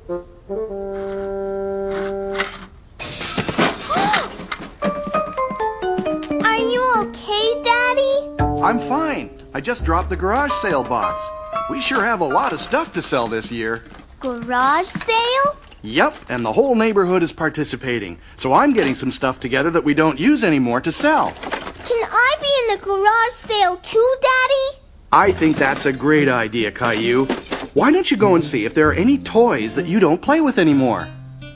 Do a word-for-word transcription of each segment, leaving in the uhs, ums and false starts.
Are you okay, Daddy? I'm fine. I just dropped the garage sale box. We sure have a lot of stuff to sell this year. Garage sale? Yep, and the whole neighborhood is participating. So I'm getting some stuff together that we don't use anymore to sell. Can I be in the garage sale too, Daddy? I think that's a great idea, Caillou. Why don't you go and see if there are any toys that you don't play with anymore?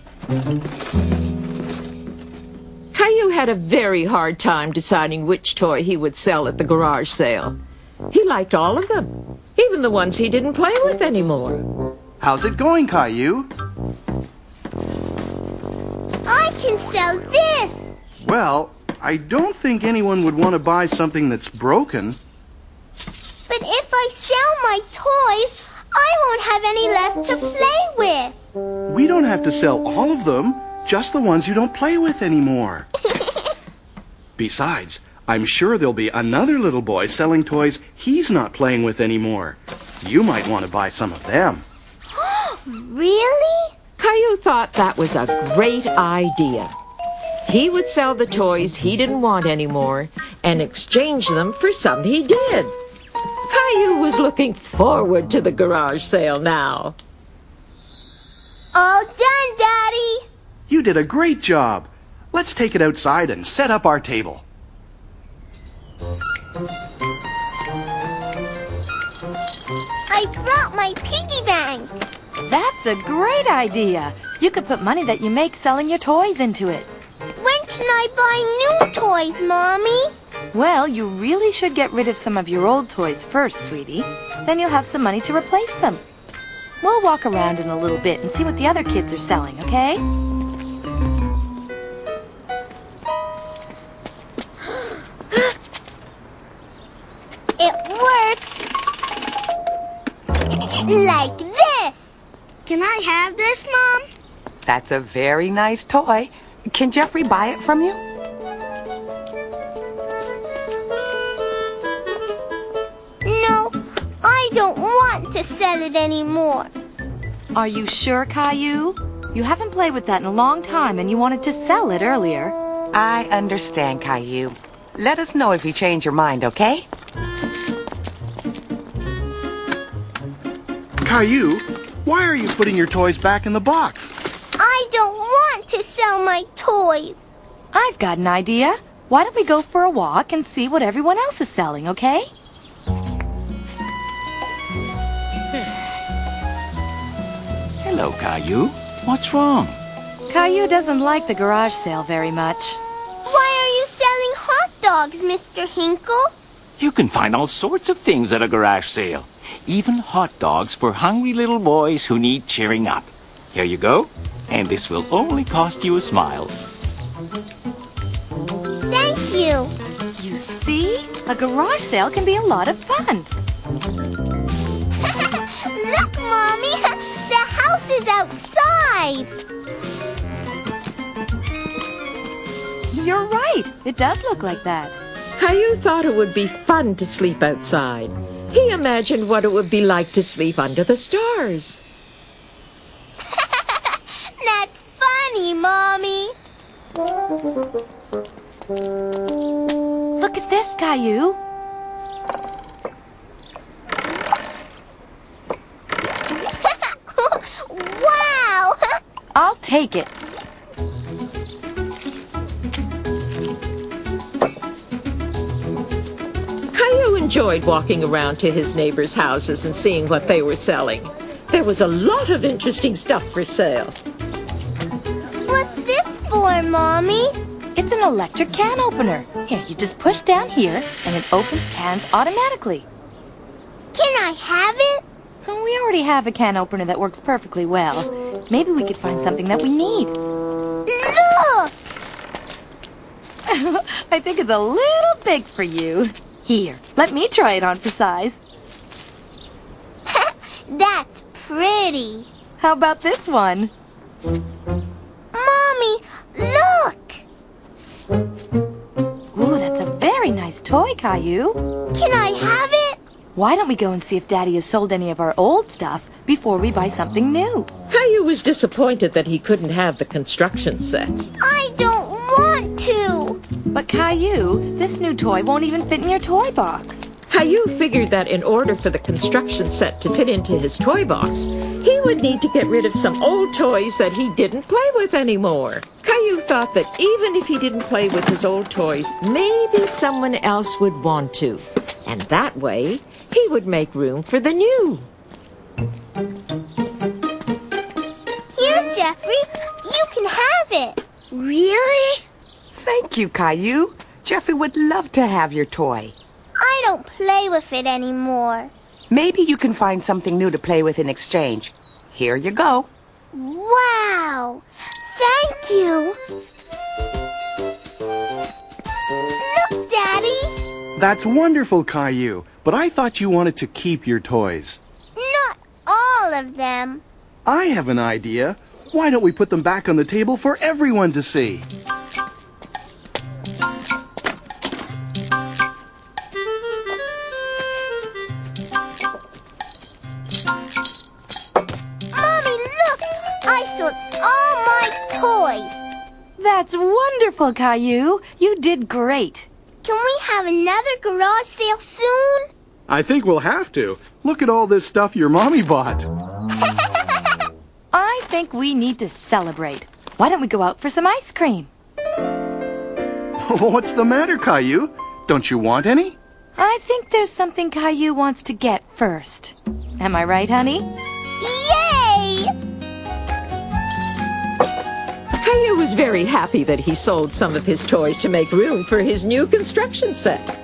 Caillou had a very hard time deciding which toy he would sell at the garage sale. He liked all of them, even the ones he didn't play with anymore. How's it going, Caillou? I can sell this! Well, I don't think anyone would want to buy something that's broken. But if I sell my toys, I won't have any left to play with. We don't have to sell all of them, just the ones you don't play with anymore. Besides, I'm sure there'll be another little boy selling toys he's not playing with anymore. You might want to buy some of them. Really? Caillou thought that was a great idea. He would sell the toys he didn't want anymore and exchange them for some he did. Caillou was looking forward to the garage sale now. All done, Daddy. You did a great job. Let's take it outside and set up our table. I brought my piggy bank. That's a great idea. You could put money that you make selling your toys into it. When can I buy new toys, Mommy? Well, you really should get rid of some of your old toys first, sweetie. Then you'll have some money to replace them. We'll walk around in a little bit and see what the other kids are selling, okay? It works. Like this. Can I have this, Mom? That's a very nice toy. Can Jeffrey buy it from you? No, I don't want to sell it anymore. Are you sure, Caillou? You haven't played with that in a long time and you wanted to sell it earlier. I understand, Caillou. Let us know if you change your mind, okay? Caillou, why are you putting your toys back in the box? I don't want to sell my toys. I've got an idea. Why don't we go for a walk and see what everyone else is selling, okay? Hello, Caillou. What's wrong? Caillou doesn't like the garage sale very much. Why are you selling hot dogs, Mister Hinkle? You can find all sorts of things at a garage sale. Even hot dogs for hungry little boys who need cheering up. Here you go. And this will only cost you a smile. Thank you. You see? A garage sale can be a lot of fun. Look, Mommy! The house is outside! You're right. It does look like that. Caillou thought it would be fun to sleep outside. He imagined what it would be like to sleep under the stars. That's funny, Mommy. Look at this, Caillou. Wow! I'll take it. Caillou enjoyed walking around to his neighbors' houses and seeing what they were selling. There was a lot of interesting stuff for sale. What's this for, Mommy? It's an electric can opener. Here, you just push down here and it opens cans automatically. Can I have it? We already have a can opener that works perfectly well. Maybe we could find something that we need. Look! I think it's a little big for you. Here, let me try it on for size. That's pretty. How about this one? Mommy, look! Ooh, that's a very nice toy, Caillou. Can I have it? Why don't we go and see if Daddy has sold any of our old stuff before we buy something new? Caillou was disappointed that he couldn't have the construction set. I don't want to. But Caillou, this new toy won't even fit in your toy box. Caillou figured that in order for the construction set to fit into his toy box, he would need to get rid of some old toys that he didn't play with anymore. Caillou thought that even if he didn't play with his old toys, maybe someone else would want to. And that way, he would make room for the new. Here, Jeffrey, you can have it. Really? Thank you, Caillou. Jeffrey would love to have your toy. I don't play with it anymore. Maybe you can find something new to play with in exchange. Here you go. Wow! Thank you. Look, Daddy. That's wonderful, Caillou. But I thought you wanted to keep your toys. Not all of them. I have an idea. Why don't we put them back on the table for everyone to see? That's wonderful, Caillou. You did great. Can we have another garage sale soon? I think we'll have to. Look at all this stuff your mommy bought. I think we need to celebrate. Why don't we go out for some ice cream? What's the matter, Caillou? Don't you want any? I think there's something Caillou wants to get first. Am I right, honey? Yay! Caillou was very happy that he sold some of his toys to make room for his new construction set.